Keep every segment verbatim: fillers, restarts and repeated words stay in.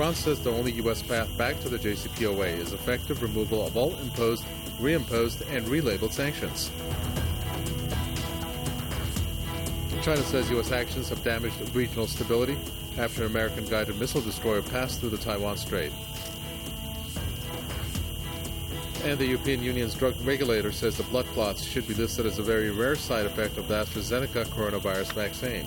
Iran says the only U S path back to the J C P O A is effective removal of all imposed, reimposed, and relabeled sanctions. China says U S actions have damaged regional stability after an American-guided missile destroyer passed through the Taiwan Strait. And the European Union's drug regulator says the blood clots should be listed as a very rare side effect of the AstraZeneca coronavirus vaccine.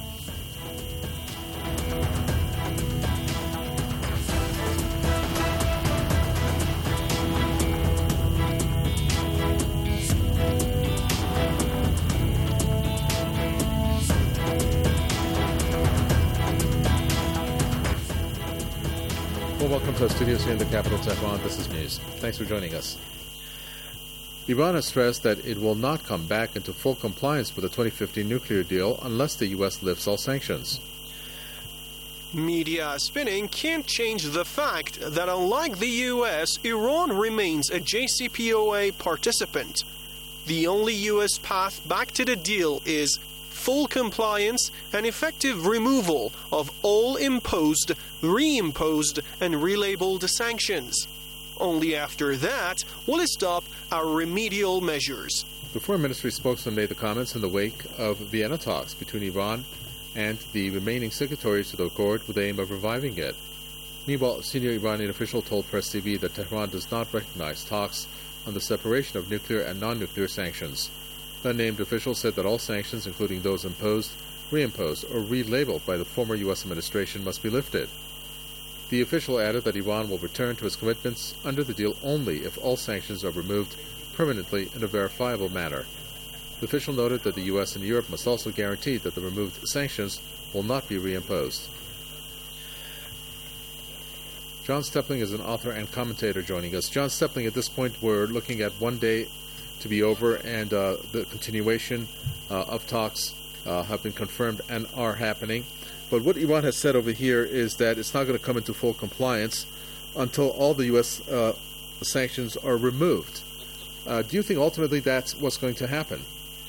Well, welcome to our studios here in the capital, Tehran. This is News. Thanks for joining us. Iran has stressed that it will not come back into full compliance with the twenty fifteen nuclear deal unless the U S lifts all sanctions. Media spinning can't change the fact that unlike the U S, Iran remains a J C P O A participant. The only U S path back to the deal is full compliance and effective removal of all imposed, reimposed, and relabeled sanctions. Only after that will it stop our remedial measures. The Foreign Ministry spokesman made the comments in the wake of Vienna talks between Iran and the remaining signatories to the accord with the aim of reviving it. Meanwhile, a senior Iranian official told Press T V that Tehran does not recognize talks on the separation of nuclear and non-nuclear sanctions. The unnamed official said that all sanctions, including those imposed, reimposed, or relabeled by the former U S administration, must be lifted. The official added that Iran will return to its commitments under the deal only if all sanctions are removed permanently in a verifiable manner. The official noted that the U S and Europe must also guarantee that the removed sanctions will not be reimposed. John Stepling is an author and commentator joining us. John Stepling, at this point we're looking at one day to be over and uh, the continuation uh, of talks uh, have been confirmed and are happening. But what Iran has said over here is that it's not going to come into full compliance until all the U S uh, sanctions are removed. Uh, do you think ultimately that's what's going to happen?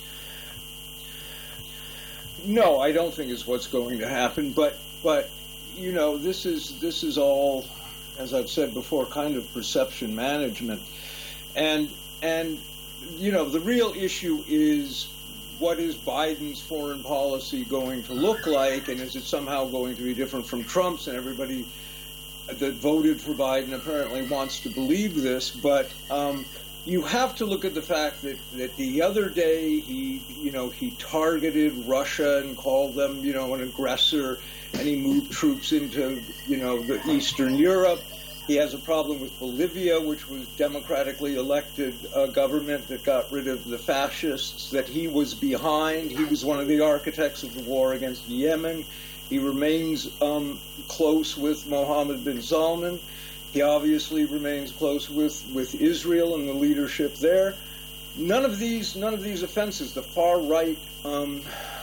No, I don't think it's what's going to happen. But, but you know, this is this is all, as I've said before, kind of perception management. And, and you know, the real issue is, what is Biden's foreign policy going to look like, and is it somehow going to be different from Trump's? And everybody that voted for Biden apparently wants to believe this, but um, you have to look at the fact that, that the other day he, you know, he targeted Russia and called them, you know, an aggressor, and he moved troops into, you know, the Eastern Europe. He has a problem with Bolivia, which was democratically elected uh, government that got rid of the fascists that he was behind. He was one of the architects of the war against Yemen. He remains um, close with Mohammed bin Salman. He obviously remains close with, with Israel and the leadership there. None of these, none of these offenses, the far-right um,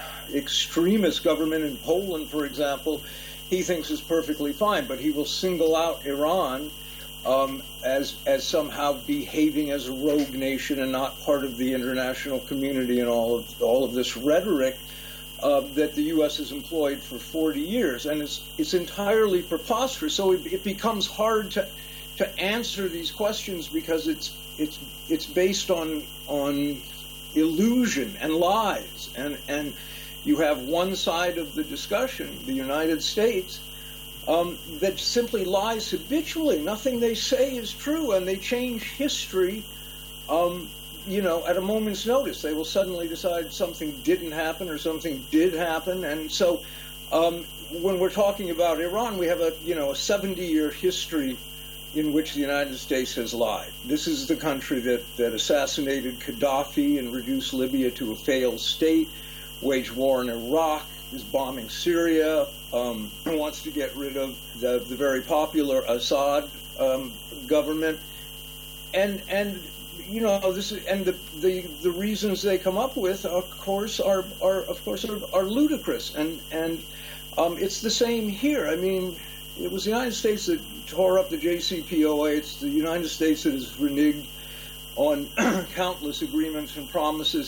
extremist government in Poland, for example, he thinks is perfectly fine, but he will single out Iran um, as as somehow behaving as a rogue nation and not part of the international community, and all of all of this rhetoric uh, that the U S has employed for forty years, and it's it's entirely preposterous. So it, it becomes hard to to answer these questions because it's it's it's based on on illusion and lies, and and. You have one side of the discussion, the United States, um, that simply lies habitually. Nothing they say is true, and they change history, um, you know, at a moment's notice. They will suddenly decide something didn't happen or something did happen. And so um, when we're talking about Iran, we have a, you know, a seventy-year history in which the United States has lied. This is the country that, that assassinated Gaddafi and reduced Libya to a failed state, waged war in Iraq, is bombing Syria, um, wants to get rid of the, the very popular Assad um, government, and and you know this is, and the, the the reasons they come up with, of course, are are of course are, are ludicrous, and and um, it's the same here. I mean, it was the United States that tore up the J C P O A. It's the United States that has reneged on countless agreements and promises.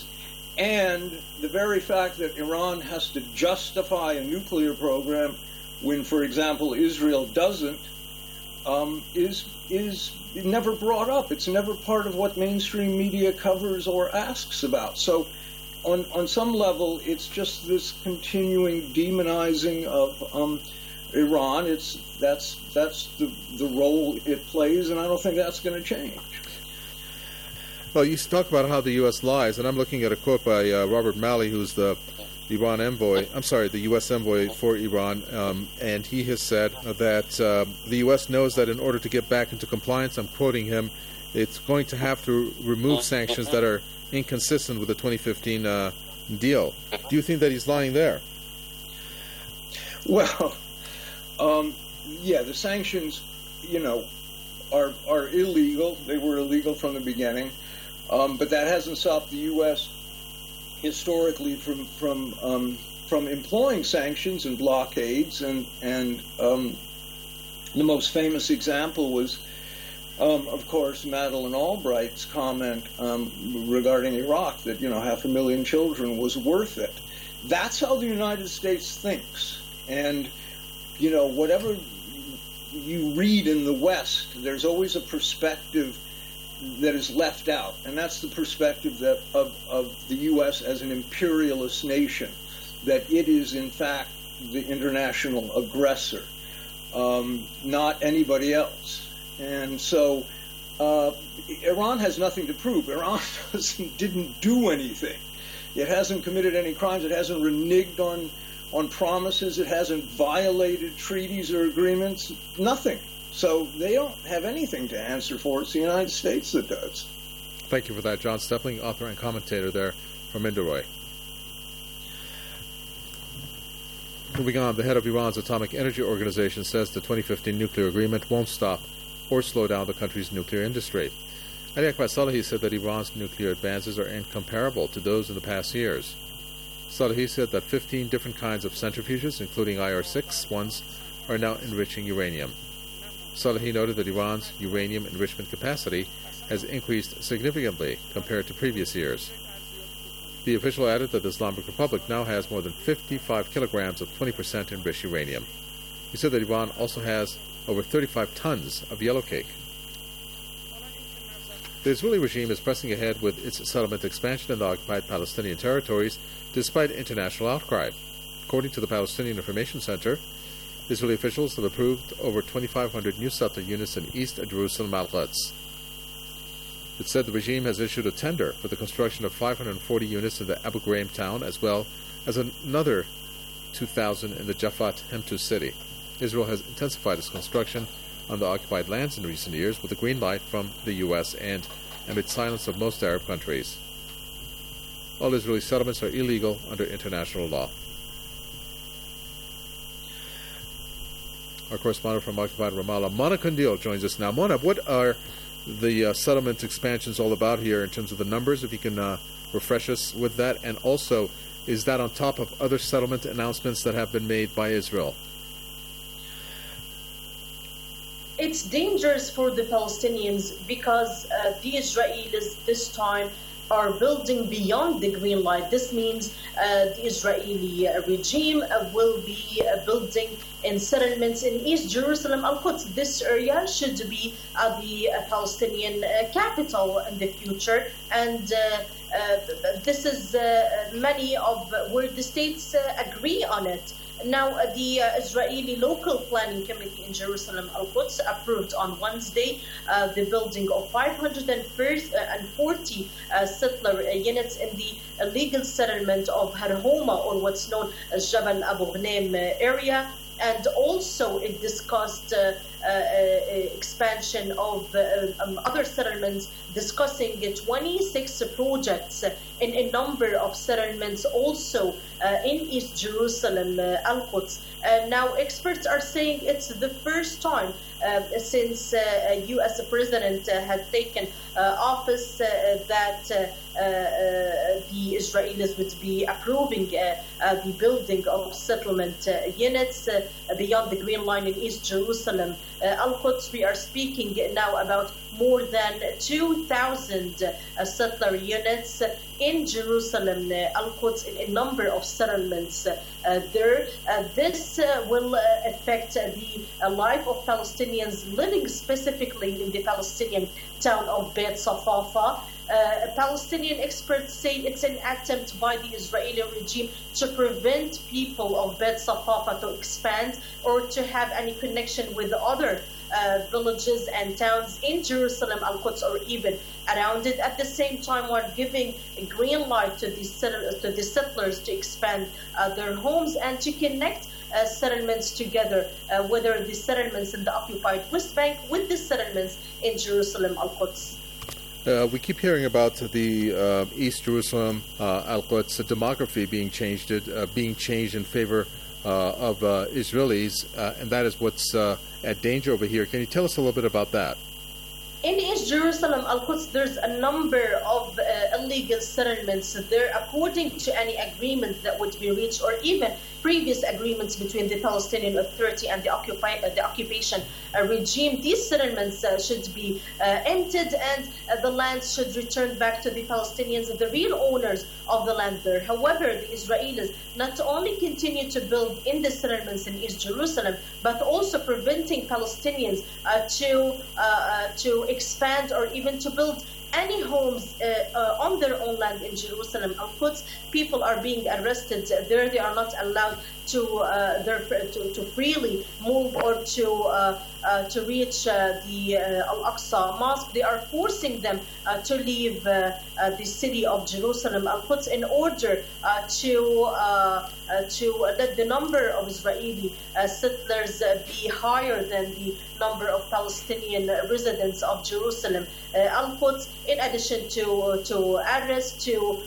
And the very fact that Iran has to justify a nuclear program when, for example, Israel doesn't, um, is is never brought up. It's never part of what mainstream media covers or asks about. So on on some level, it's just this continuing demonizing of um, Iran. It's that's that's the the role it plays, and I don't think that's going to change. Well, you talk about how the U S lies, and I'm looking at a quote by uh, Robert Malley, who's the Iran envoy, I'm sorry, the U S envoy for Iran, um, and he has said that uh, the U S knows that in order to get back into compliance, I'm quoting him, it's going to have to remove sanctions that are inconsistent with the twenty fifteen uh, deal. Do you think that he's lying there? Well, um, yeah, the sanctions, you know, are are illegal. They were illegal from the beginning, um, but that hasn't stopped the U S historically from from um, from employing sanctions and blockades, and and um, the most famous example was, um, of course, Madeleine Albright's comment um, regarding Iraq, that you know half a million children was worth it. That's how the United States thinks, and you know whatever you read in the West, there's always a perspective that is left out, and that's the perspective that of, of the U S as an imperialist nation, that it is in fact the international aggressor, um, not anybody else. And so uh, Iran has nothing to prove. Iran doesn't, didn't do anything. It hasn't committed any crimes. It hasn't reneged on, on promises. It hasn't violated treaties or agreements. Nothing. So they don't have anything to answer for. It's the United States that does. Thank you for that, John Stepling, author and commentator there from Indoroy. Moving on, the head of Iran's Atomic Energy Organization says the twenty fifteen nuclear agreement won't stop or slow down the country's nuclear industry. Ali Akbar Salehi said that Iran's nuclear advances are incomparable to those in the past years. Salehi said that fifteen different kinds of centrifuges, including I R six ones, are now enriching uranium. Salehi noted that Iran's uranium enrichment capacity has increased significantly compared to previous years. The official added that the Islamic Republic now has more than fifty-five kilograms of twenty percent enriched uranium. He said that Iran also has over thirty-five tons of yellow cake. The Israeli regime is pressing ahead with its settlement expansion in the occupied Palestinian territories despite international outcry. According to the Palestinian Information Center, Israeli officials have approved over twenty-five hundred new settler units in East Jerusalem outlets. It said the regime has issued a tender for the construction of five hundred forty units in the Abu Ghraib town, as well as another two thousand in the Jafat Hemtus city. Israel has intensified its construction on the occupied lands in recent years with a green light from the U S and amid silence of most Arab countries. All Israeli settlements are illegal under international law. Our correspondent from occupied Ramallah, Mona Kandil, joins us now. Mona, what are the uh, settlement expansions all about here in terms of the numbers, if you can uh, refresh us with that, and also, is that on top of other settlement announcements that have been made by Israel? It's dangerous for the Palestinians because uh, the Israelis this time are building beyond the green light. This means uh, the Israeli uh, regime uh, will be uh, building in settlements in East Jerusalem, Al-Quds. This area should be uh, the uh, Palestinian uh, capital in the future, and uh, uh, this is uh, many of where the states uh, agree on it. Now, uh, the uh, Israeli Local Planning Committee in Jerusalem, Al-Quds, approved on Wednesday uh, the building of five hundred forty uh, settler uh, units in the uh, legal settlement of Harhoma, or what's known as Jabal Abu Ghnaim uh, area. And also it discussed uh, uh, uh, expansion of uh, um, other settlements, discussing uh, twenty-six projects uh, in a number of settlements also uh, in East Jerusalem, uh, Al-Quds. Uh, now, experts are saying it's the first time uh, since uh, a U S president uh, had taken uh, office uh, that uh, uh, the Israelis would be approving uh, uh, the building of settlement uh, units uh, beyond the Green Line in East Jerusalem. Uh, Al-Quds, we are speaking now about more than two thousand uh, settler units uh, in Jerusalem, uh, Al-Quds, in a number of settlements uh, uh, there. Uh, this uh, will uh, affect uh, the uh, life of Palestinians living specifically in the Palestinian town of Beit Safafa. Uh, Palestinian experts say it's an attempt by the Israeli regime to prevent people of Beit Safafa to expand or to have any connection with other uh, villages and towns in Jerusalem, Al-Quds, or even around it. At the same time, we're giving a green light to the, to the settlers to expand uh, their homes and to connect Uh, settlements together, uh, whether the settlements in the occupied West Bank with the settlements in Jerusalem, Al-Quds. Uh, we keep hearing about the uh, East Jerusalem, uh, Al-Quds demography being changed, uh, being changed in favor uh, of uh, Israelis, uh, and that is what's uh, at danger over here. Can you tell us a little bit about that? In East Jerusalem, Al-Quds, there's a number of uh, illegal settlements there, according to any agreement that would be reached, or even previous agreements between the Palestinian Authority and the, occupy, uh, the occupation uh, regime. These settlements uh, should be uh, ended, and uh, the land should return back to the Palestinians, the real owners of the land there. However, the Israelis not only continue to build in the settlements in East Jerusalem, but also preventing Palestinians uh, to uh, uh, to expand or even to build any homes uh, uh, on their own land in Jerusalem. Al-Quds, people are being arrested there. They are not allowed to uh, their, to, to freely move or to uh, uh, to reach uh, the uh, Al-Aqsa Mosque. They are forcing them uh, to leave uh, uh, the city of Jerusalem, Al-Quds, in order uh, to uh, uh, to let the number of Israeli uh, settlers uh, be higher than the number of Palestinian residents of Jerusalem. Uh, Al-Quds, in addition to uh, to arrest, to uh,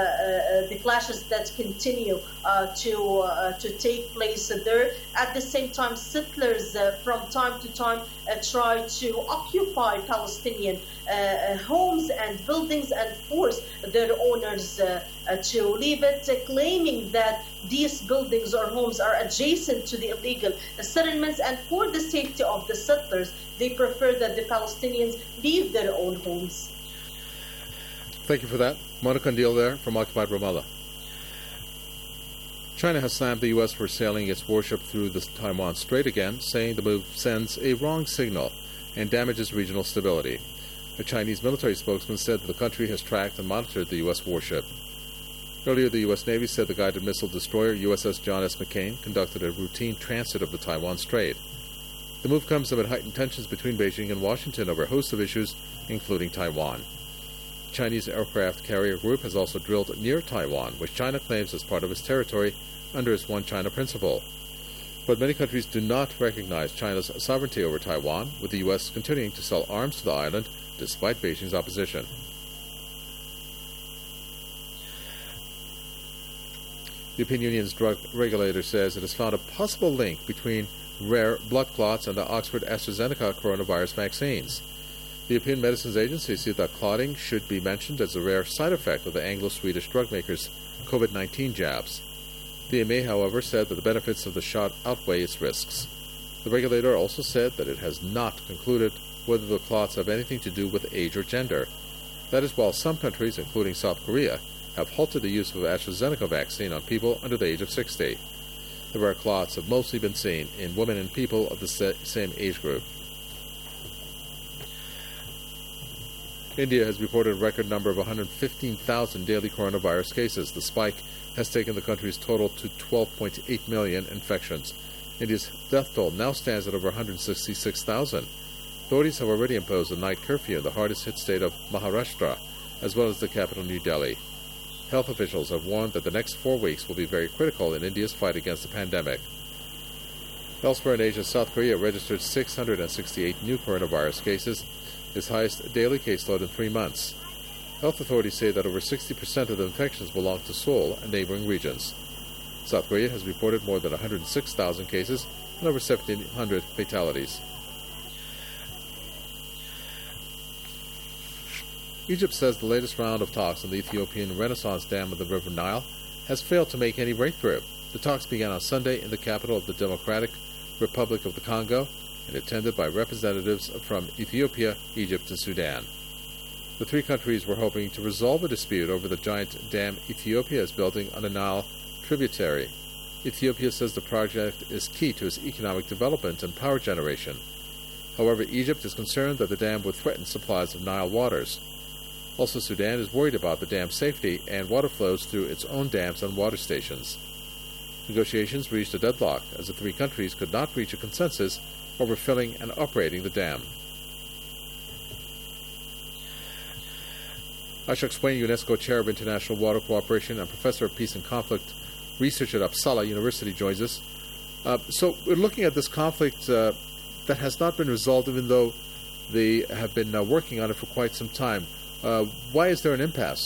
uh, the clashes that continue uh, to uh, to take place there. At the same time, settlers uh, from time to time uh, try to occupy Palestinian uh, homes and buildings and force their owners uh, uh, to leave it, uh, claiming that these buildings or homes are adjacent to the illegal settlements, and for the safety of the settlers, they prefer that the Palestinians leave their own homes. Thank you for that. Monica Kandil there from Occupied Ramallah. China has slammed the U S for sailing its warship through the Taiwan Strait again, saying the move sends a wrong signal and damages regional stability. A Chinese military spokesman said that the country has tracked and monitored the U S warship. Earlier, the U S Navy said the guided missile destroyer U S S John S. McCain conducted a routine transit of the Taiwan Strait. The move comes amid heightened tensions between Beijing and Washington over a host of issues, including Taiwan. The Chinese aircraft carrier group has also drilled near Taiwan, which China claims as part of its territory under its One China principle. But many countries do not recognize China's sovereignty over Taiwan, with the U S continuing to sell arms to the island despite Beijing's opposition. The European Union's drug regulator says it has found a possible link between rare blood clots and the Oxford AstraZeneca coronavirus vaccines. The European Medicines Agency sees that clotting should be mentioned as a rare side effect of the Anglo-Swedish drug maker's COVID nineteen jabs. The E M A, however, said that the benefits of the shot outweigh its risks. The regulator also said that it has not concluded whether the clots have anything to do with age or gender. That is, while some countries, including South Korea, have halted the use of the AstraZeneca vaccine on people under the age of sixty. The rare clots have mostly been seen in women and people of the same age group. India has reported a record number of one hundred fifteen thousand daily coronavirus cases. The spike has taken the country's total to twelve point eight million infections. India's death toll now stands at over one hundred sixty-six thousand. Authorities have already imposed a night curfew in the hardest-hit state of Maharashtra, as well as the capital New Delhi. Health officials have warned that the next four weeks will be very critical in India's fight against the pandemic. Elsewhere in Asia, South Korea registered six hundred sixty-eight new coronavirus cases, its highest daily caseload in three months. Health authorities say that over sixty percent of the infections belong to Seoul and neighboring regions. South Korea has reported more than one hundred six thousand cases and over seventeen hundred fatalities. Egypt says the latest round of talks on the Ethiopian Renaissance Dam of the River Nile has failed to make any breakthrough. The talks began on Sunday in the capital of the Democratic Republic of the Congo and attended by representatives from Ethiopia, Egypt, and Sudan. The three countries were hoping to resolve a dispute over the giant dam Ethiopia is building on a Nile tributary. Ethiopia says the project is key to its economic development and power generation. However, Egypt is concerned that the dam would threaten supplies of Nile waters. Also, Sudan is worried about the dam's safety and water flows through its own dams and water stations. Negotiations reached a deadlock as the three countries could not reach a consensus over filling and operating the dam. Ashok Swain, UNESCO Chair of International Water Cooperation and Professor of Peace and Conflict Research at Uppsala University, joins us. Uh, so we're looking at this conflict uh, that has not been resolved, even though they have been uh, working on it for quite some time. Uh, why is there an impasse?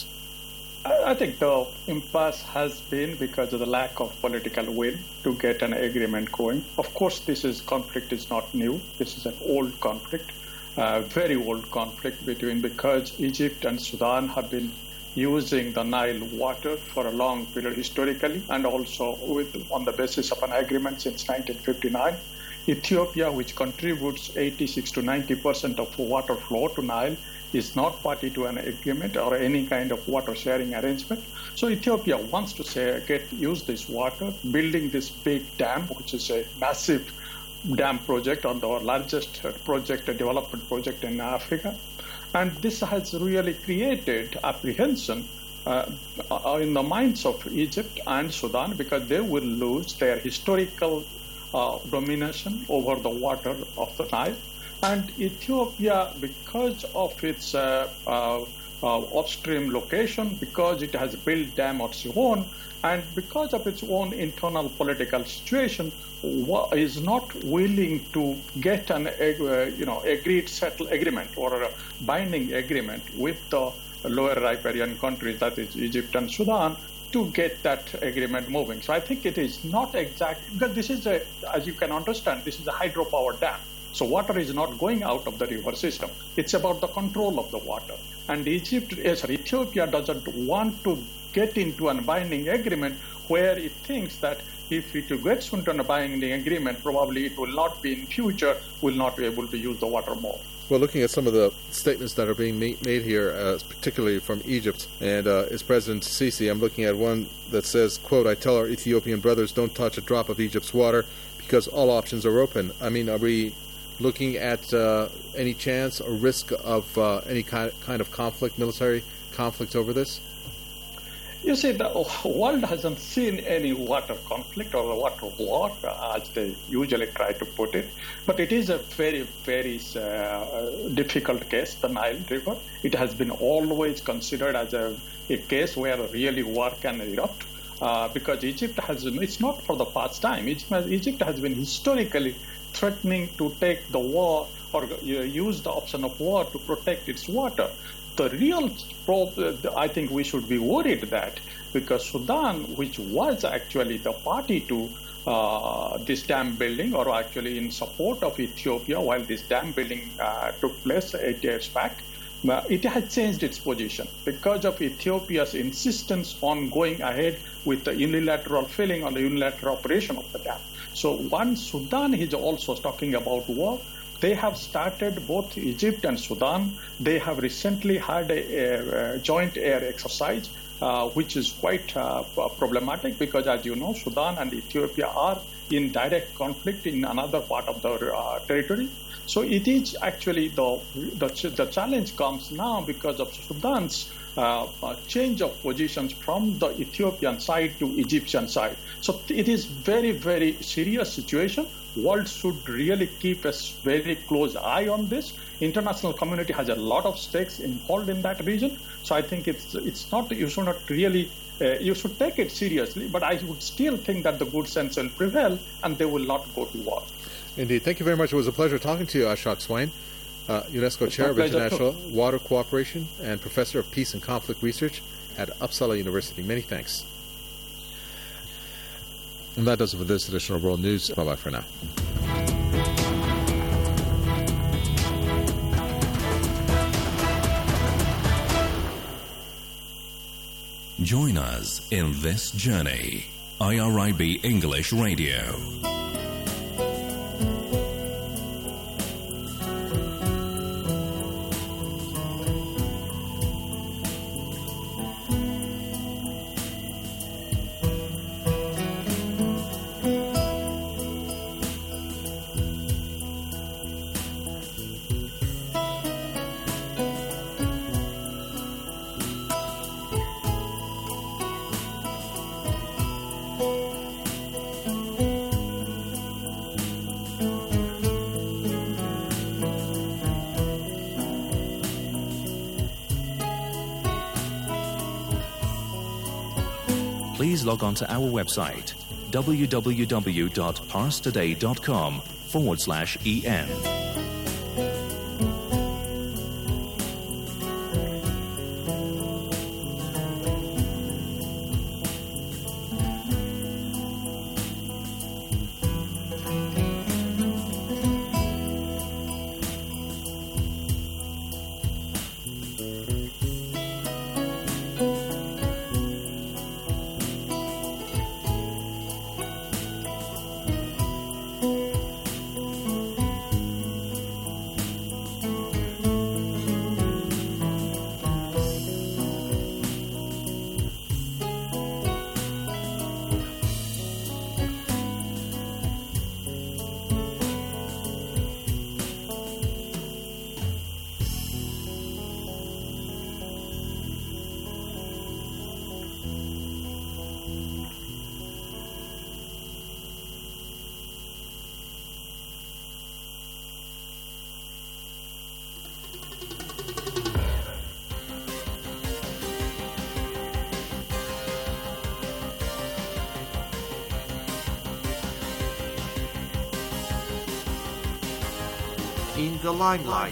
I think the impasse has been because of the lack of political will to get an agreement going. Of course, this is conflict is not new. This is an old conflict, uh, very old conflict between because Egypt and Sudan have been using the Nile water for a long period historically, and also with on the basis of an agreement since nineteen fifty-nine. Ethiopia, which contributes eighty-six to ninety percent of water flow to Nile, is not party to an agreement or any kind of water sharing arrangement. So Ethiopia wants to say, get use this water, building this big dam, which is a massive dam project, or the largest project, a development project in Africa. And this has really created apprehension uh, in the minds of Egypt and Sudan, because they will lose their historical uh, domination over the water of the Nile. And Ethiopia, because of its uh, uh, uh, upstream location, because it has built dam of its own, and because of its own internal political situation, is not willing to get an uh, you know agreed settle agreement or a binding agreement with the lower riparian countries, that is Egypt and Sudan, to get that agreement moving. So I think it is not exact, because this is a, as you can understand, this is a hydropower dam. So water is not going out of the river system. It's about the control of the water. And Egypt, sorry, Ethiopia doesn't want to get into a binding agreement where it thinks that if it gets into a binding agreement, probably it will not be in future, will not be able to use the water more. Well, looking at some of the statements that are being made here, uh, particularly from Egypt and uh, its President Sisi, I'm looking at one that says, quote, "I tell our Ethiopian brothers don't touch a drop of Egypt's water because all options are open." I mean, are we looking at uh, any chance or risk of uh, any kind kind of conflict, military conflict over this? You see, the world hasn't seen any water conflict or water war, as they usually try to put it. But it is a very, very uh, difficult case, the Nile River. It has been always considered as a, a case where really war can erupt. Uh, because Egypt has, it's not for the first time. Egypt, Egypt has been historically threatening to take the war or use the option of war to protect its water. The real problem, I think we should be worried that because Sudan, which was actually the party to uh, this dam building, or actually in support of Ethiopia while this dam building uh, took place eight years back, uh, it has changed its position because of Ethiopia's insistence on going ahead with the unilateral filling or the unilateral operation of the dam. So once Sudan is also talking about war, they have started, both Egypt and Sudan, they have recently had a, a joint air exercise, uh, which is quite uh, problematic because, as you know, Sudan and Ethiopia are in direct conflict in another part of the uh, territory. So it is actually the, the, the challenge comes now because of Sudan's uh, uh, change of positions from the Ethiopian side to Egyptian side. So it is very, very serious situation. World should really keep a very close eye on this. International community has a lot of stakes involved in that region. So I think it's it's not, you should not really, uh, you should take it seriously, but I would still think that the good sense will prevail and they will not go to war. Indeed. Thank you very much. It was a pleasure talking to you, Ashok Swain, uh, UNESCO it's Chair of International too. Water Cooperation and Professor of Peace and Conflict Research at Uppsala University. Many thanks. And that does it for this edition of World News. Bye-bye for now. Join us in this journey. I R I B English Radio. Please log on to our website, www.parstoday.com forward slash EN. In the limelight.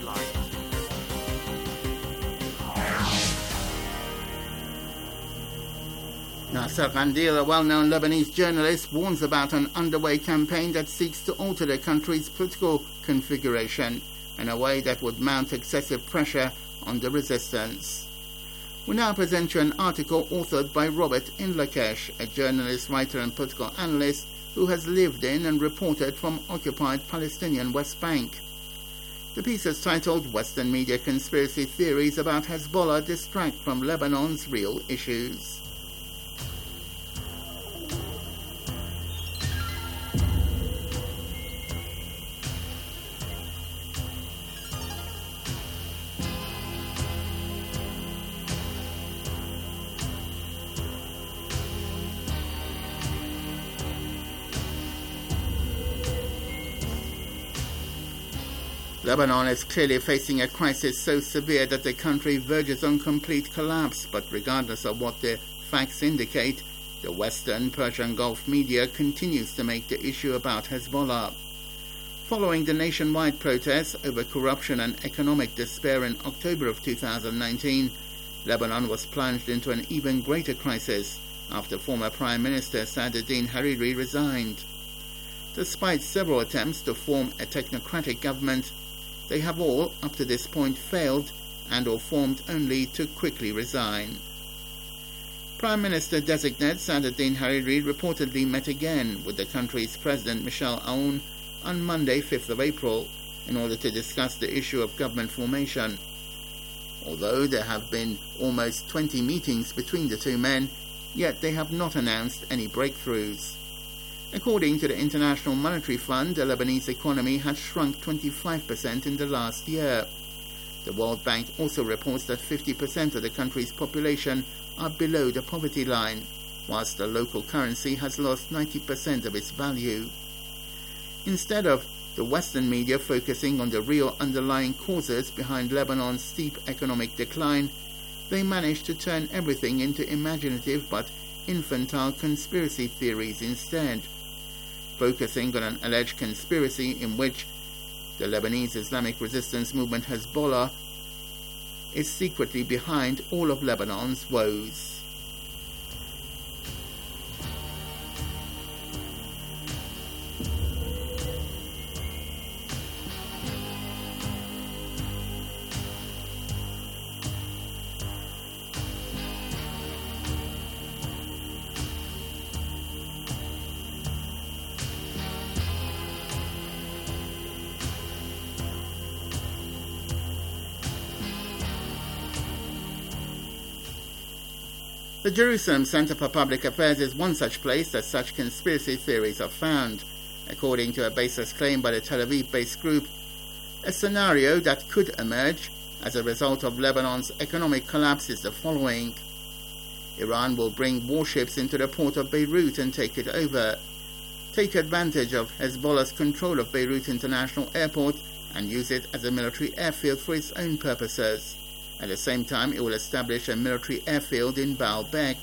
Nasser Kandil, a well-known Lebanese journalist, warns about an underway campaign that seeks to alter the country's political configuration in a way that would mount excessive pressure on the resistance. We now present you an article authored by Robert Inlakesh, a journalist, writer and political analyst who has lived in and reported from occupied Palestinian West Bank. The piece is titled Western Media Conspiracy Theories About Hezbollah Distract from Lebanon's Real Issues. Lebanon is clearly facing a crisis so severe that the country verges on complete collapse, but regardless of what the facts indicate, the Western Persian Gulf media continues to make the issue about Hezbollah. Following the nationwide protests over corruption and economic despair in October of two thousand nineteen, Lebanon was plunged into an even greater crisis after former Prime Minister Saadettin Hariri resigned. Despite several attempts to form a technocratic government, they have all, up to this point, failed and or formed only to quickly resign. Prime Minister-designate Saadettin Hariri reportedly met again with the country's President Michel Aoun on Monday, fifth of April, in order to discuss the issue of government formation. Although there have been almost twenty meetings between the two men, yet they have not announced any breakthroughs. According to the International Monetary Fund, the Lebanese economy has shrunk twenty-five percent in the last year. The World Bank also reports that fifty percent of the country's population are below the poverty line, whilst the local currency has lost ninety percent of its value. Instead of the Western media focusing on the real underlying causes behind Lebanon's steep economic decline, they managed to turn everything into imaginative but infantile conspiracy theories instead, focusing on an alleged conspiracy in which the Lebanese Islamic resistance movement Hezbollah is secretly behind all of Lebanon's woes. The Jerusalem Center for Public Affairs is one such place that such conspiracy theories are found. According to a baseless claim by the Tel Aviv-based group, a scenario that could emerge as a result of Lebanon's economic collapse is the following. Iran will bring warships into the port of Beirut and take it over, take advantage of Hezbollah's control of Beirut International Airport and use it as a military airfield for its own purposes. At the same time, it will establish a military airfield in Baalbek.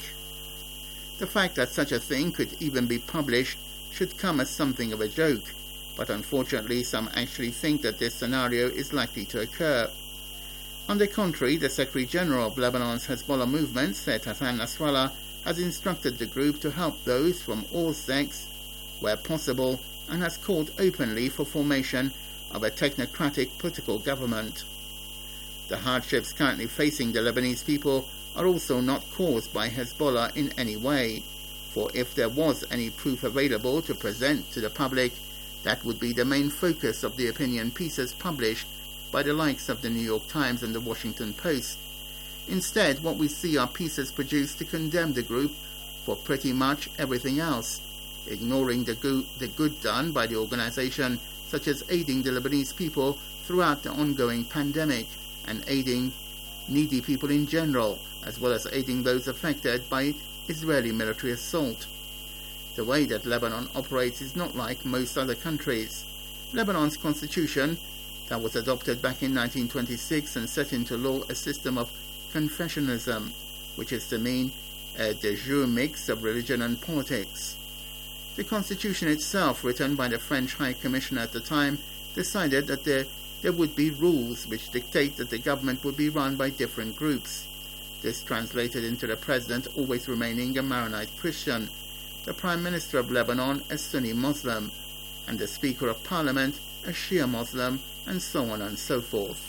The fact that such a thing could even be published should come as something of a joke, but unfortunately some actually think that this scenario is likely to occur. On the contrary, the Secretary General of Lebanon's Hezbollah movement, Said Hassan Nasrallah, has instructed the group to help those from all sects where possible and has called openly for formation of a technocratic political government. The hardships currently facing the Lebanese people are also not caused by Hezbollah in any way, for if there was any proof available to present to the public, that would be the main focus of the opinion pieces published by the likes of the New York Times and the Washington Post. Instead, what we see are pieces produced to condemn the group for pretty much everything else, ignoring the, go- the good done by the organization, such as aiding the Lebanese people throughout the ongoing pandemic and aiding needy people in general, as well as aiding those affected by Israeli military assault. The way that Lebanon operates is not like most other countries. Lebanon's constitution, that was adopted back in nineteen twenty-six and set into law a system of confessionalism, which is to mean a de jure mix of religion and politics. The constitution itself, written by the French High Commissioner at the time, decided that there, there would be rules which dictate that the government would be run by different groups. This translated into the president always remaining a Maronite Christian, the Prime Minister of Lebanon a Sunni Muslim, and the Speaker of Parliament a Shia Muslim, and so on and so forth.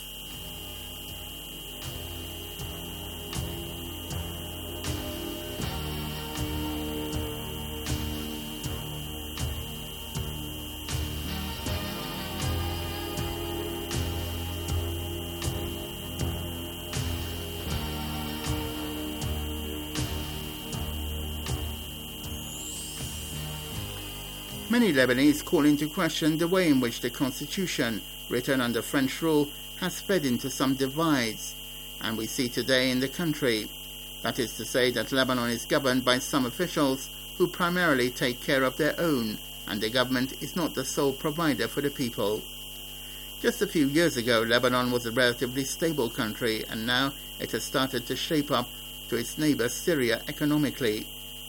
Many Lebanese call into question the way in which the constitution, written under French rule, has fed into some divides, and we see today in the country. That is to say that Lebanon is governed by some officials who primarily take care of their own, and the government is not the sole provider for the people. Just a few years ago, Lebanon was a relatively stable country, and now it has started to shape up to its neighbor Syria economically.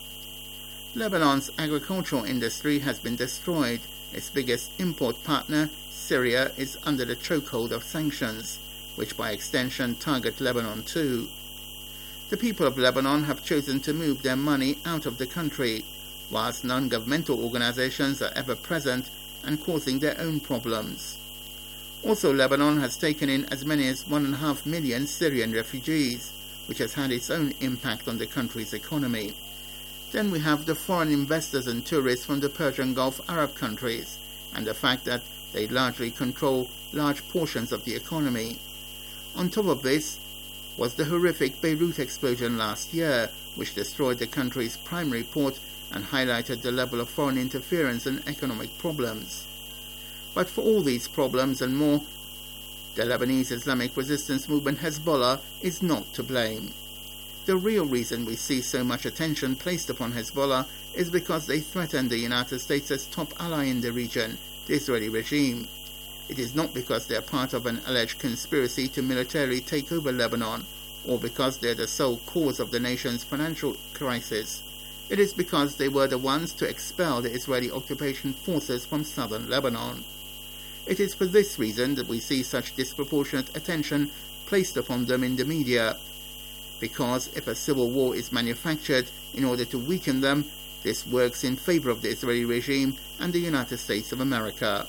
Lebanon's agricultural industry has been destroyed. Its biggest import partner, Syria, is under the chokehold of sanctions, which by extension target Lebanon too. The people of Lebanon have chosen to move their money out of the country, whilst non-governmental organizations are ever present and causing their own problems. Also, Lebanon has taken in as many as one and a half million Syrian refugees, which has had its own impact on the country's economy. Then we have the foreign investors and tourists from the Persian Gulf Arab countries, and the fact that they largely control large portions of the economy. On top of this was the horrific Beirut explosion last year, which destroyed the country's primary port and highlighted the level of foreign interference and economic problems. But for all these problems and more, the Lebanese Islamic resistance movement Hezbollah is not to blame. The real reason we see so much attention placed upon Hezbollah is because they threaten the United States' top ally in the region, the Israeli regime. It is not because they are part of an alleged conspiracy to militarily take over Lebanon, or because they are the sole cause of the nation's financial crisis. It is because they were the ones to expel the Israeli occupation forces from southern Lebanon. It is for this reason that we see such disproportionate attention placed upon them in the media. Because if a civil war is manufactured in order to weaken them, this works in favor of the Israeli regime and the United States of America.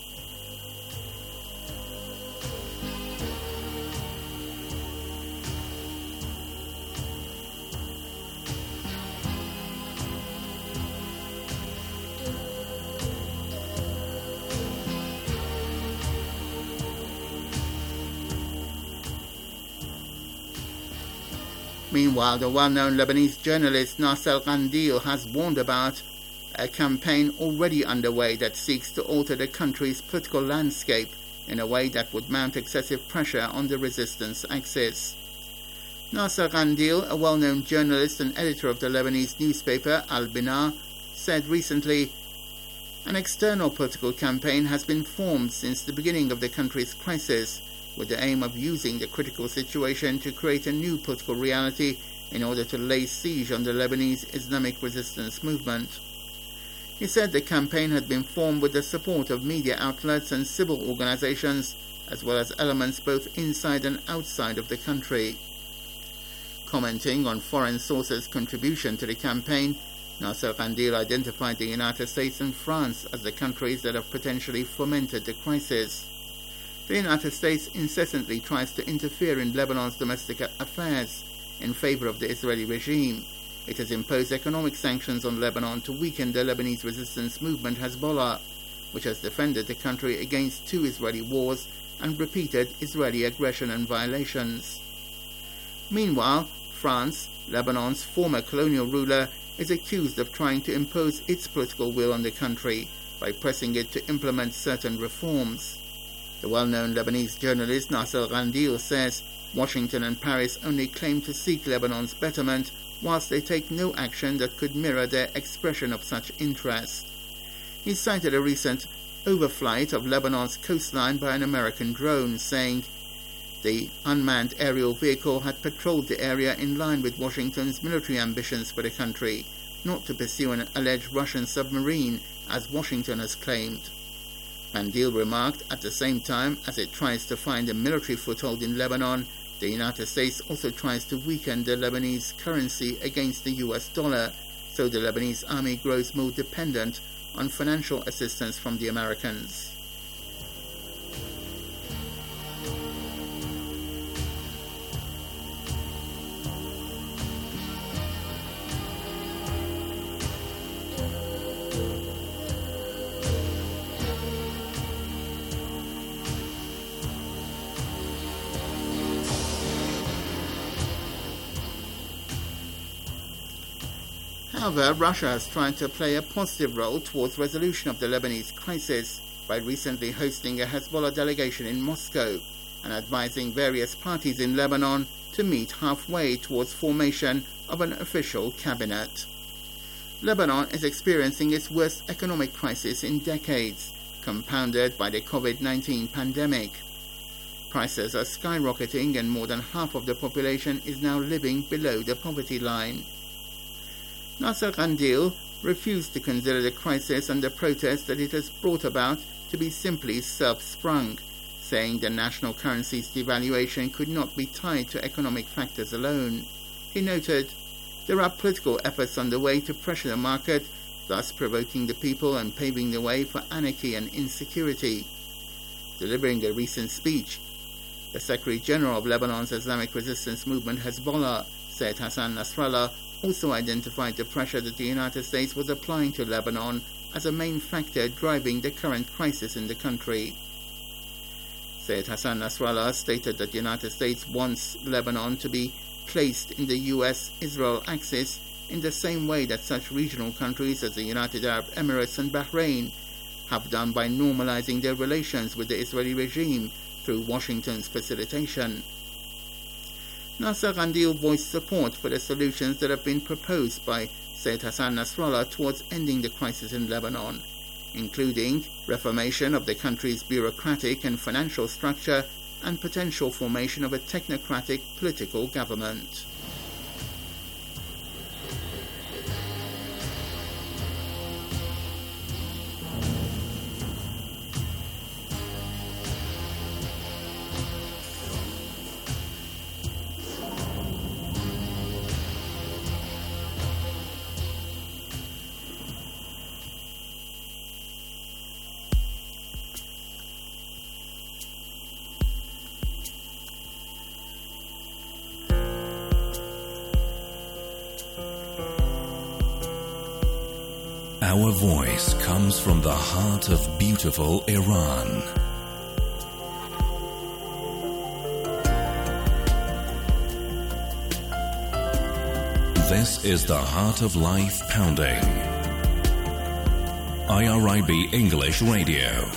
Meanwhile, the well-known Lebanese journalist Nasser Ghandil has warned about a campaign already underway that seeks to alter the country's political landscape in a way that would mount excessive pressure on the resistance axis. Nasser Ghandil, a well-known journalist and editor of the Lebanese newspaper Al-Bina, said recently, "An external political campaign has been formed since the beginning of the country's crisis, with the aim of using the critical situation to create a new political reality in order to lay siege on the Lebanese Islamic resistance movement." He said the campaign had been formed with the support of media outlets and civil organizations, as well as elements both inside and outside of the country. Commenting on foreign sources' contribution to the campaign, Nasser Ghandil identified the United States and France as the countries that have potentially fomented the crisis. The United States incessantly tries to interfere in Lebanon's domestic affairs in favor of the Israeli regime. It has imposed economic sanctions on Lebanon to weaken the Lebanese resistance movement Hezbollah, which has defended the country against two Israeli wars and repeated Israeli aggression and violations. Meanwhile, France, Lebanon's former colonial ruler, is accused of trying to impose its political will on the country by pressing it to implement certain reforms. The well-known Lebanese journalist Nasser Ghandil says Washington and Paris only claim to seek Lebanon's betterment whilst they take no action that could mirror their expression of such interest. He cited a recent overflight of Lebanon's coastline by an American drone, saying the unmanned aerial vehicle had patrolled the area in line with Washington's military ambitions for the country, not to pursue an alleged Russian submarine, as Washington has claimed. Ghandil remarked, at the same time as it tries to find a military foothold in Lebanon, the United States also tries to weaken the Lebanese currency against the U S dollar, so the Lebanese army grows more dependent on financial assistance from the Americans. However, Russia has tried to play a positive role towards resolution of the Lebanese crisis by recently hosting a Hezbollah delegation in Moscow and advising various parties in Lebanon to meet halfway towards formation of an official cabinet. Lebanon is experiencing its worst economic crisis in decades, compounded by the COVID nineteen pandemic. Prices are skyrocketing and more than half of the population is now living below the poverty line. Nasser Ghandil refused to consider the crisis and the protests that it has brought about to be simply self-sprung, saying the national currency's devaluation could not be tied to economic factors alone. He noted, "There are political efforts underway to pressure the market, thus provoking the people and paving the way for anarchy and insecurity." Delivering a recent speech, the Secretary General of Lebanon's Islamic resistance movement Hezbollah, Sayyid Hassan Nasrallah, also identified the pressure that the United States was applying to Lebanon as a main factor driving the current crisis in the country. Sayyid Hassan Nasrallah stated that the United States wants Lebanon to be placed in the U S Israel axis in the same way that such regional countries as the United Arab Emirates and Bahrain have done by normalizing their relations with the Israeli regime through Washington's facilitation. Nasser Ghandil voiced support for the solutions that have been proposed by Sayyid Hassan Nasrallah towards ending the crisis in Lebanon, including reformation of the country's bureaucratic and financial structure and potential formation of a technocratic political government. Our voice comes from the heart of beautiful Iran. This is the Heart of Life Pounding. I R I B English Radio.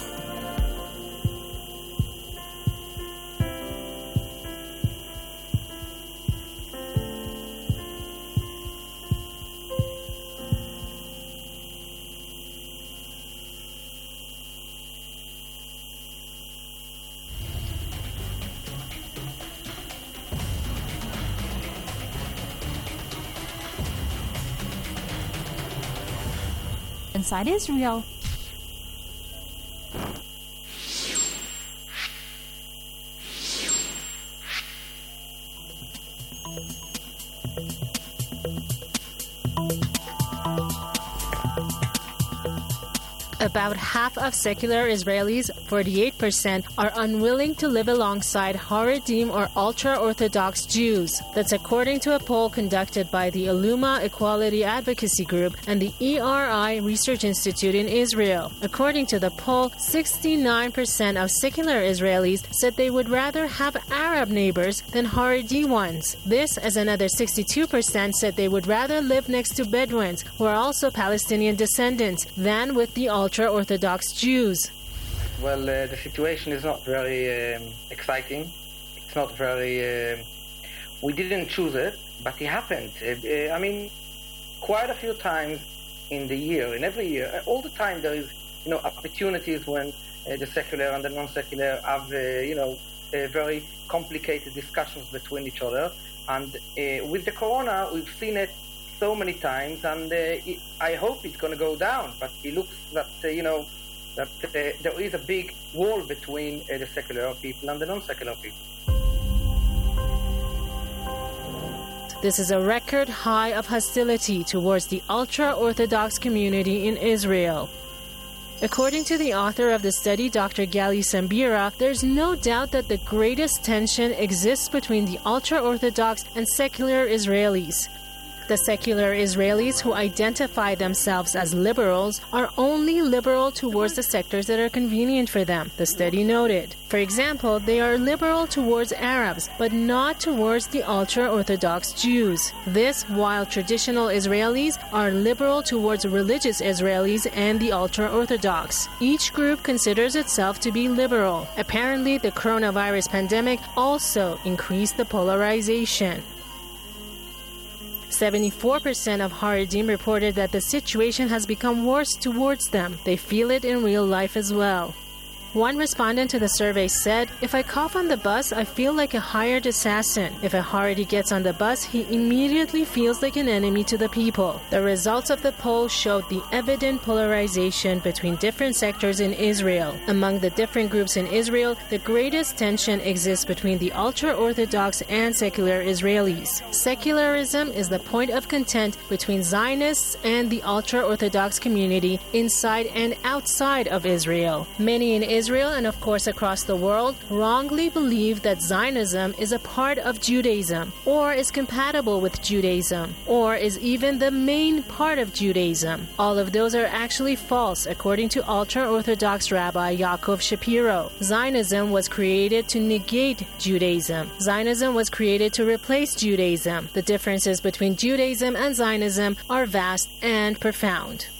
Inside Israel. About half of secular Israelis, forty-eight percent, are unwilling to live alongside Haredim or ultra-Orthodox Jews. That's according to a poll conducted by the Illuma Equality Advocacy Group and the E R I Research Institute in Israel. According to the poll, sixty-nine percent of secular Israelis said they would rather have Arab neighbors than Haredi ones. This, as another sixty-two percent said they would rather live next to Bedouins, who are also Palestinian descendants, than with the ultra-Orthodox Jews. Well, uh, the situation is not very um, exciting. It's not very... Uh, we didn't choose it, but it happened. Uh, I mean, quite a few times in the year, in every year, all the time there is, you know, opportunities when uh, the secular and the non-secular have, uh, you know, uh, very complicated discussions between each other. And uh, with the corona, we've seen it so many times, and uh, it, I hope it's going to go down. But it looks that, uh, you know, that uh, there is a big wall between uh, the secular people and the non-secular people. This is a record high of hostility towards the ultra-Orthodox community in Israel. According to the author of the study, Doctor Gali Sambira, there's no doubt that the greatest tension exists between the ultra-Orthodox and secular Israelis. The secular Israelis who identify themselves as liberals are only liberal towards the sectors that are convenient for them, the study noted. For example, they are liberal towards Arabs, but not towards the ultra-Orthodox Jews. This, while traditional Israelis are liberal towards religious Israelis and the ultra-Orthodox. Each group considers itself to be liberal. Apparently, the coronavirus pandemic also increased the polarization. seventy-four percent of Haredim reported that the situation has become worse towards them. They feel it in real life as well. One respondent to the survey said, "If I cough on the bus, I feel like a hired assassin. If a Haredi gets on the bus, he immediately feels like an enemy to the people." The results of the poll showed the evident polarization between different sectors in Israel. Among the different groups in Israel, the greatest tension exists between the ultra-Orthodox and secular Israelis. Secularism is the point of content between Zionists and the ultra-Orthodox community inside and outside of Israel. Many in Israel and of course across the world wrongly believe that Zionism is a part of Judaism, or is compatible with Judaism, or is even the main part of Judaism. All of those are actually false, according to ultra-Orthodox Rabbi Yaakov Shapiro. Zionism was created to negate Judaism. Zionism was created to replace Judaism. The differences between Judaism and Zionism are vast and profound.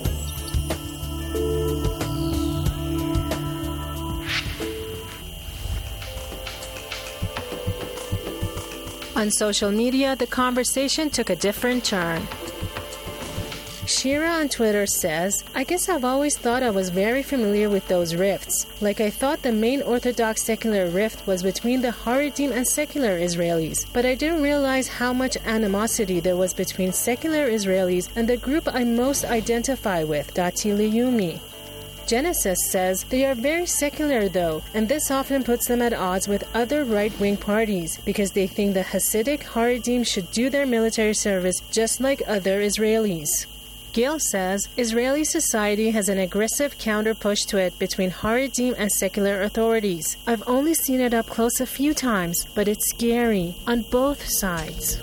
On social media, the conversation took a different turn. Shira on Twitter says, "I guess I've always thought I was very familiar with those rifts. Like I thought the main Orthodox secular rift was between the Haredim and secular Israelis, but I didn't realize how much animosity there was between secular Israelis and the group I most identify with, Dati Liyumi." Genesis says they are very secular though, and this often puts them at odds with other right-wing parties because they think the Hasidic Haredim should do their military service just like other Israelis. Gil says Israeli society has an aggressive counter-push to it between Haredim and secular authorities. I've only seen it up close a few times, but it's scary on both sides.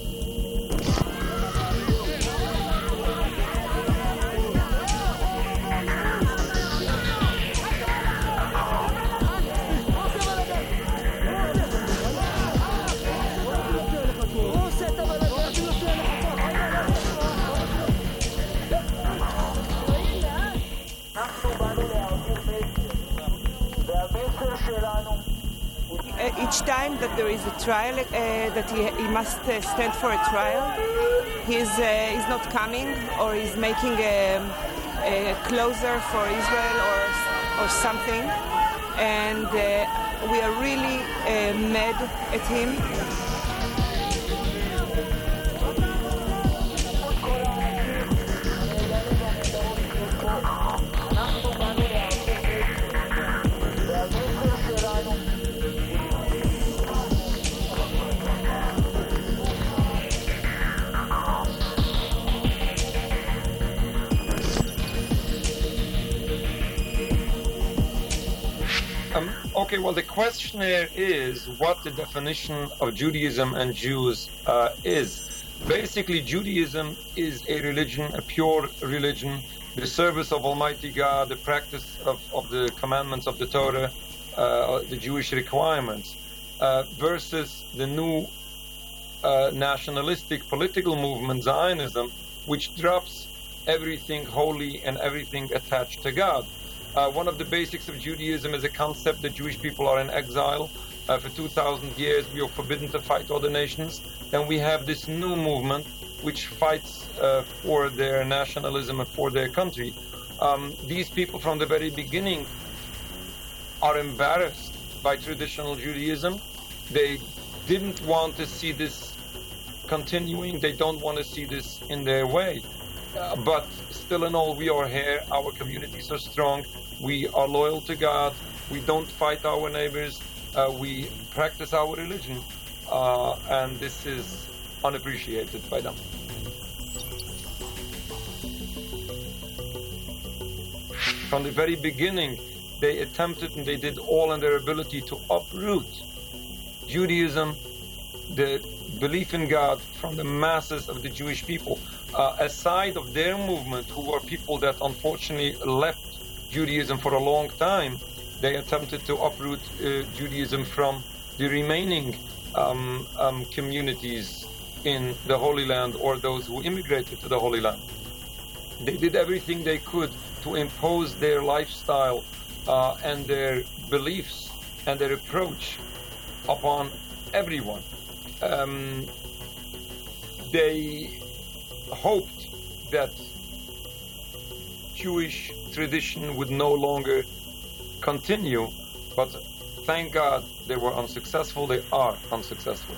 uh, each time that there is a trial, uh, that he, he must uh, stand for a trial, he's, uh, he's not coming, or he's making a, a closer for Israel or, or something. And uh, we are really uh, mad at him. Um, okay, well, the question here is what the definition of Judaism and Jews uh, is. Basically, Judaism is a religion, a pure religion, the service of Almighty God, the practice of, of the commandments of the Torah, uh, the Jewish requirements, uh, versus the new uh, nationalistic political movement, Zionism, which drops everything holy and everything attached to God. Uh, one of the basics of Judaism is a concept that Jewish people are in exile. Uh, for two thousand years, we are forbidden to fight other nations. Then we have this new movement which fights uh, for their nationalism and for their country. Um, these people from the very beginning are embarrassed by traditional Judaism. They didn't want to see this continuing. They don't want to see this in their way. Uh, but still in all, we are here. Our communities are strong. We are loyal to God. We don't fight our neighbors. Uh, we practice our religion. Uh, and this is unappreciated by them. From the very beginning, they attempted and they did all in their ability to uproot Judaism, the belief in God, from the masses of the Jewish people. Uh, aside of their movement, who were people that unfortunately left Judaism for a long time, they attempted to uproot uh, Judaism from the remaining um, um, communities in the Holy Land, or those who immigrated to the Holy Land. They did everything they could to impose their lifestyle uh, and their beliefs and their approach upon everyone. Um, they hoped that Jewish tradition would no longer continue, but thank God they were unsuccessful. They are unsuccessful.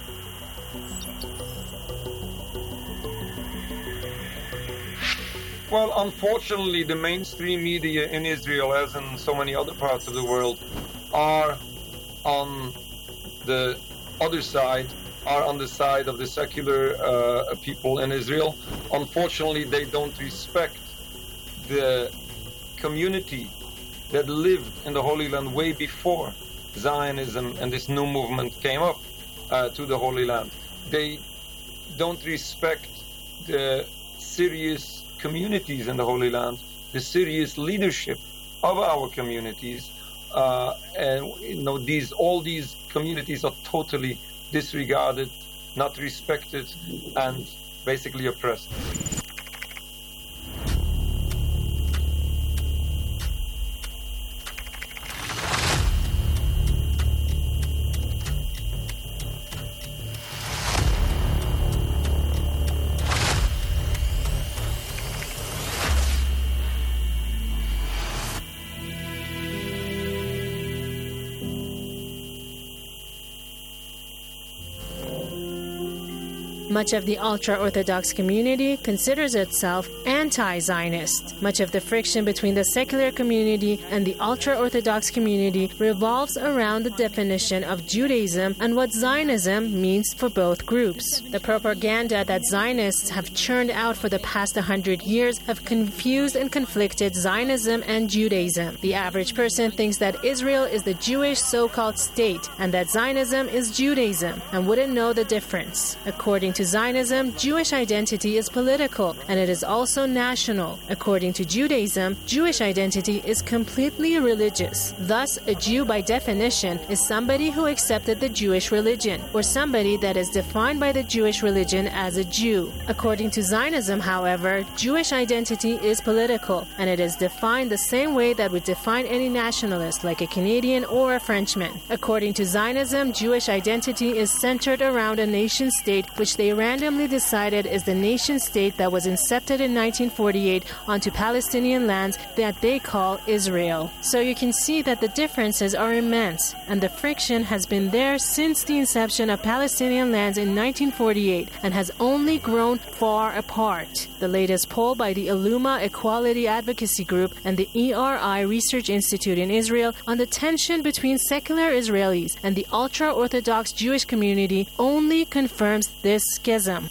Well, unfortunately, the mainstream media in Israel, as in so many other parts of the world, are on the other side, are on the side of the secular uh, people in Israel. Unfortunately, they don't respect the community that lived in the Holy Land way before Zionism and this new movement came up uh, to the Holy Land. They don't respect the serious communities in the Holy Land, the serious leadership of our communities, uh, and you know these all these communities are totally disregarded, not respected, and basically oppressed. Much of the ultra-Orthodox community considers itself anti-Zionist. Much of the friction between the secular community and the ultra-Orthodox community revolves around the definition of Judaism and what Zionism means for both groups. The propaganda that Zionists have churned out for the past one hundred years have confused and conflicted Zionism and Judaism. The average person thinks that Israel is the Jewish so-called state and that Zionism is Judaism and wouldn't know the difference. According to to Zionism, Jewish identity is political, and it is also national. According to Judaism, Jewish identity is completely religious. Thus, a Jew by definition is somebody who accepted the Jewish religion, or somebody that is defined by the Jewish religion as a Jew. According to Zionism, however, Jewish identity is political, and it is defined the same way that we define any nationalist, like a Canadian or a Frenchman. According to Zionism, Jewish identity is centered around a nation-state which they randomly decided is the nation-state that was incepted in nineteen forty-eight onto Palestinian lands that they call Israel. So you can see that the differences are immense, and the friction has been there since the inception of Palestinian lands in nineteen forty-eight and has only grown far apart. The latest poll by the Illuma Equality Advocacy Group and the E R I Research Institute in Israel on the tension between secular Israelis and the ultra-Orthodox Jewish community only confirms this schism.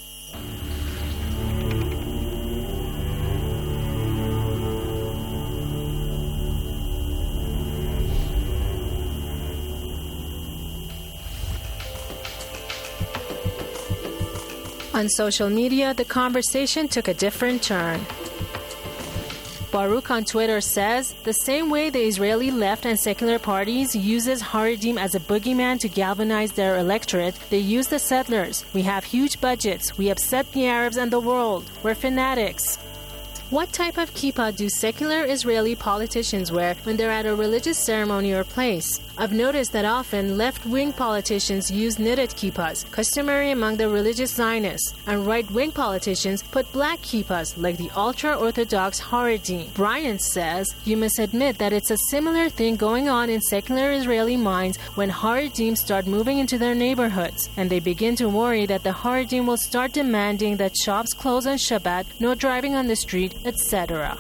On social media, the conversation took a different turn. Baruch on Twitter says, the same way the Israeli left and secular parties uses Haredim as a boogeyman to galvanize their electorate, they use the settlers. We have huge budgets. We upset the Arabs and the world. We're fanatics. What type of kippah do secular Israeli politicians wear when they're at a religious ceremony or place? I've noticed that often left-wing politicians use knitted kippahs, customary among the religious Zionists, and right-wing politicians put black kippahs like the ultra-Orthodox Haredim. Brian says, you must admit that it's a similar thing going on in secular Israeli minds when Haredim start moving into their neighborhoods, and they begin to worry that the Haredim will start demanding that shops close on Shabbat, no driving on the street, et cetera.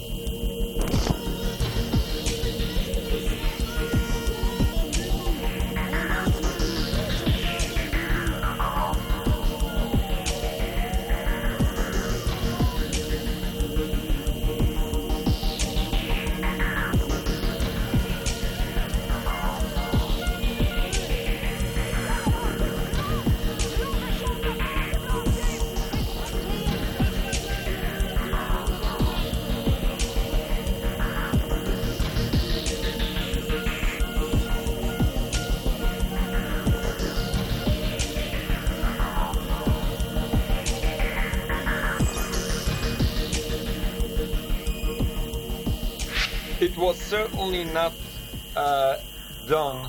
It was certainly not uh, done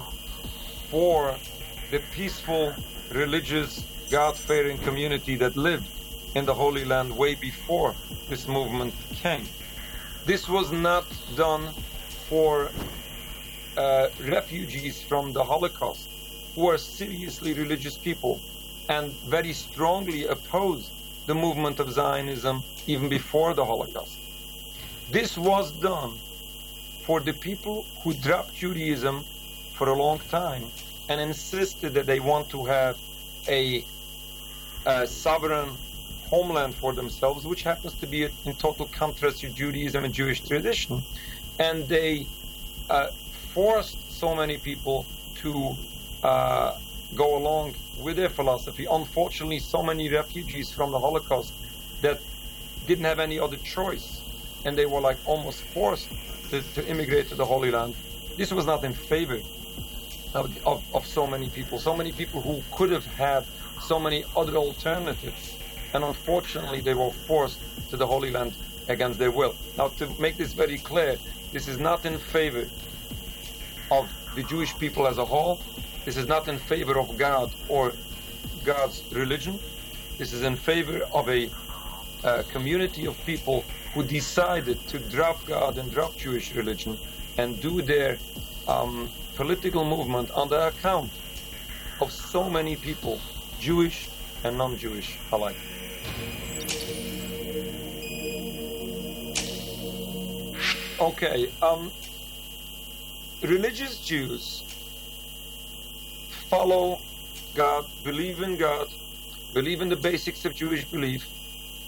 for the peaceful, religious, God-fearing community that lived in the Holy Land way before this movement came. This was not done for uh, refugees from the Holocaust, who are seriously religious people and very strongly opposed the movement of Zionism even before the Holocaust. This was done for the people who dropped Judaism for a long time and insisted that they want to have a, a sovereign homeland for themselves, which happens to be in total contrast to Judaism and Jewish tradition. And they uh, forced so many people to uh, go along with their philosophy. Unfortunately, so many refugees from the Holocaust that didn't have any other choice, and they were like almost forced to, to immigrate to the Holy Land. This was not in favor of, of, of so many people, so many people who could have had so many other alternatives. And unfortunately, they were forced to the Holy Land against their will. Now, to make this very clear, this is not in favor of the Jewish people as a whole. This is not in favor of God or God's religion. This is in favor of a uh, community of people who decided to drop God and drop Jewish religion and do their um, political movement on the account of so many people, Jewish and non-Jewish alike. Okay, um, religious Jews follow God, believe in God, believe in the basics of Jewish belief,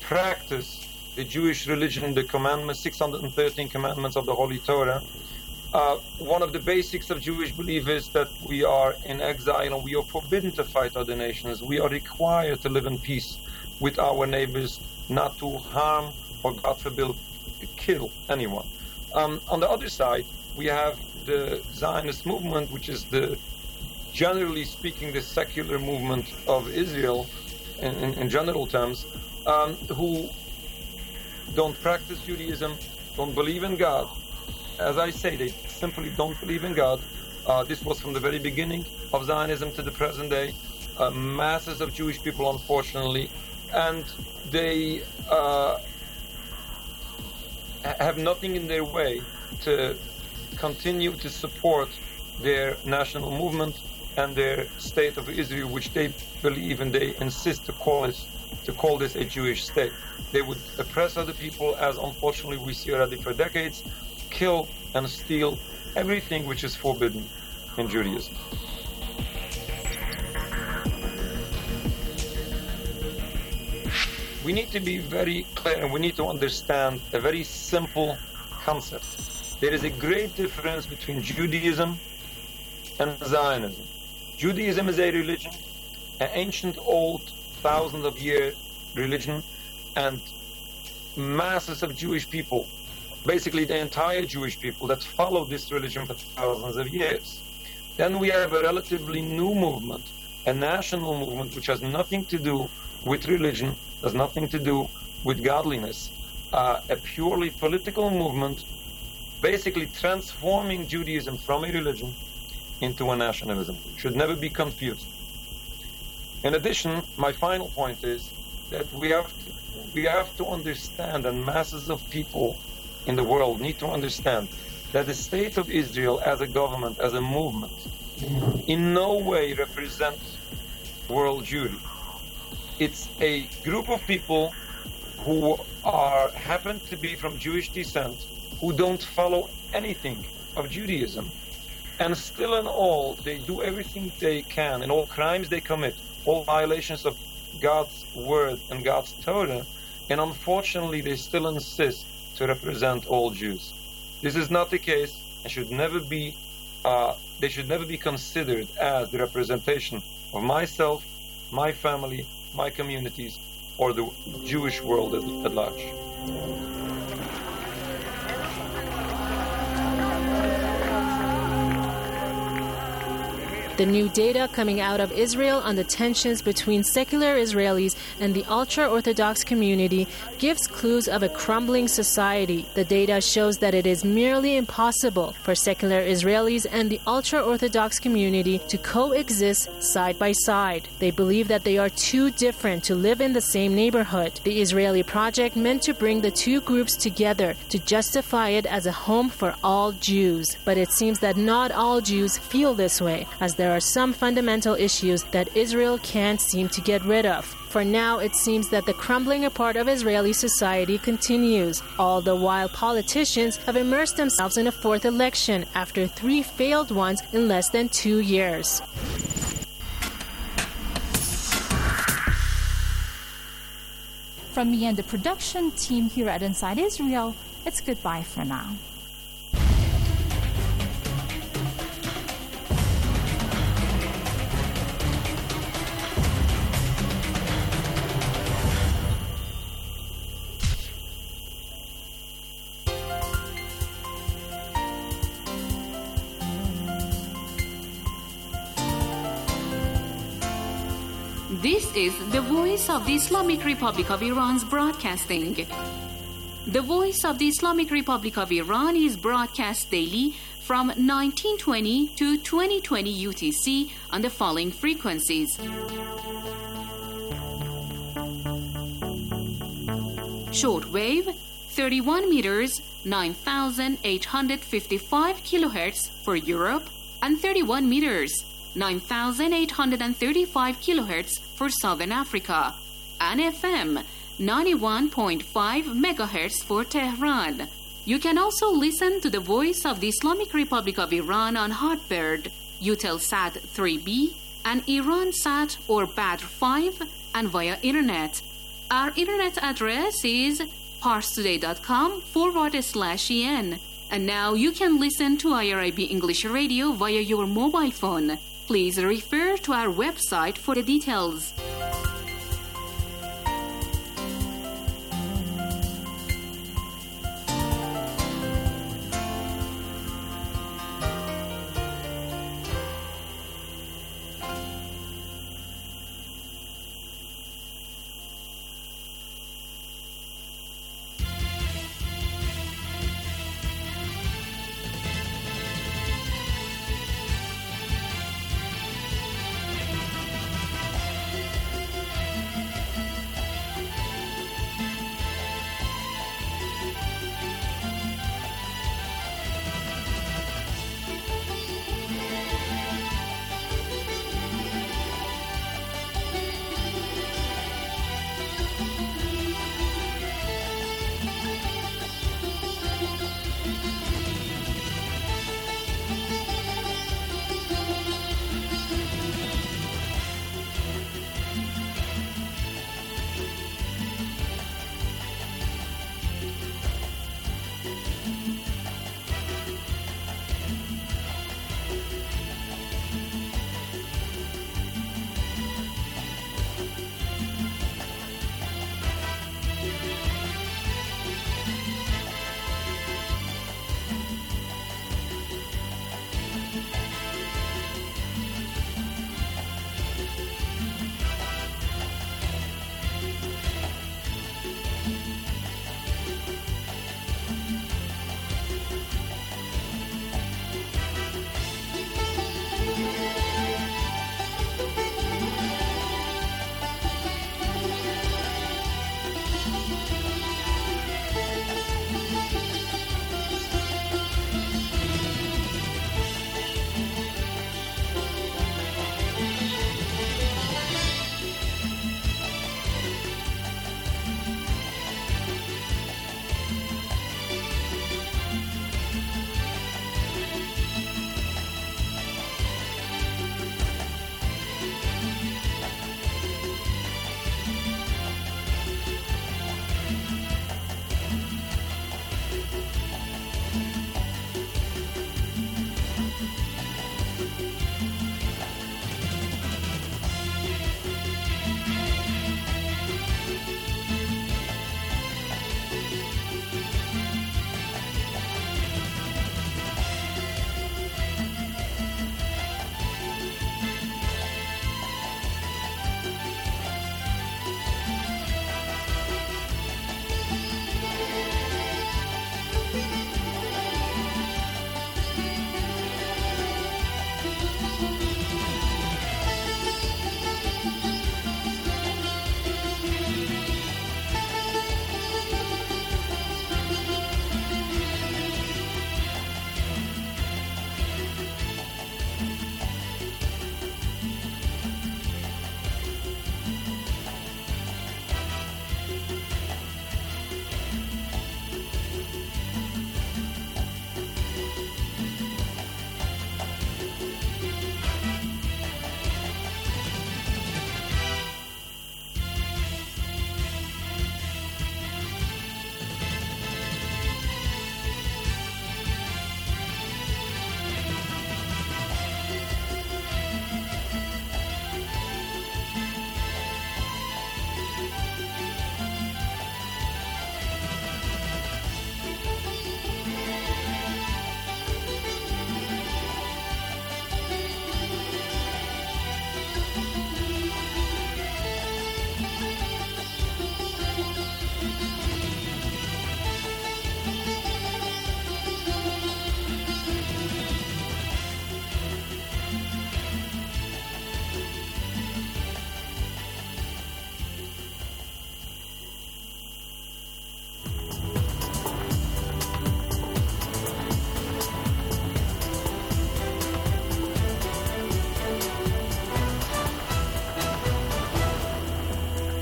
practice the Jewish religion, the commandments, six hundred thirteen commandments of the Holy Torah, Uh, one of the basics of Jewish belief is that we are in exile and we are forbidden to fight other nations. We are required to live in peace with our neighbors, not to harm or, God forbid, kill anyone. Um, on the other side, we have the Zionist movement, which is the, generally speaking, the secular movement of Israel in, in, in general terms, um, who don't practice Judaism, don't believe in God. As I say, they simply don't believe in God. Uh, this was from the very beginning of Zionism to the present day. Uh, masses of Jewish people, unfortunately, and they uh, have nothing in their way to continue to support their national movement and their state of Israel, which they believe and they insist to call it, to call this a Jewish state. They would oppress other people, as unfortunately we see already for decades, kill and steal everything which is forbidden in Judaism. We need to be very clear and we need to understand a very simple concept. There is a great difference between Judaism and Zionism. Judaism is a religion, an ancient, old, thousands of year religion, and masses of Jewish people, basically the entire Jewish people that follow this religion for thousands of years. Then we have a relatively new movement, a national movement which has nothing to do with religion, has nothing to do with godliness, uh, a purely political movement, basically transforming Judaism from a religion into a nationalism. Should never be confused. In addition, my final point is that we have to, we have to understand, and masses of people in the world need to understand, that the state of Israel as a government, as a movement, in no way represents world Jewry. It's a group of people who are happen to be from Jewish descent, who don't follow anything of Judaism. And still in all, they do everything they can, in all crimes they commit, all violations of God's word and God's Torah, and unfortunately they still insist to represent all Jews. This is not the case, and should never be. Uh, they should never be considered as the representation of myself, my family, my communities, or the Jewish world at, at large. The new data coming out of Israel on the tensions between secular Israelis and the ultra-Orthodox community gives clues of a crumbling society. The data shows that it is merely impossible for secular Israelis and the ultra-Orthodox community to coexist side by side. They believe that they are too different to live in the same neighborhood. The Israeli project meant to bring the two groups together to justify it as a home for all Jews. But it seems that not all Jews feel this way, as there are some fundamental issues that Israel can't seem to get rid of. For now, it seems that the crumbling apart of Israeli society continues, all the while politicians have immersed themselves in a fourth election after three failed ones in less than two years. From me and the production team here at Inside Israel, it's goodbye for now. This is the Voice of the Islamic Republic of Iran's broadcasting. The Voice of the Islamic Republic of Iran is broadcast daily from nineteen twenty to twenty twenty U T C on the following frequencies. Shortwave, thirty-one meters, nine thousand eight hundred fifty-five kilohertz for Europe, and thirty-one meters, nine thousand eight hundred thirty-five kilohertz for Southern Africa, and F M, ninety-one point five megahertz for Tehran. You can also listen to the Voice of the Islamic Republic of Iran on Hotbird, Eutelsat three B, and Iransat or Badr five, and via Internet. Our Internet address is parstoday.com forward slash en, And now you can listen to I R I B English Radio via your mobile phone. Please refer to our website for the details.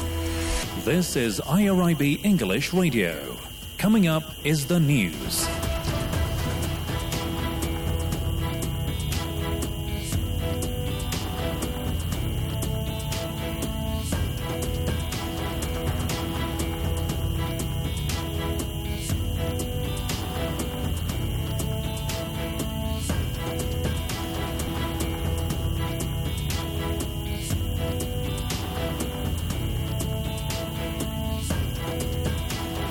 This is I R I B English Radio. Coming up is the news.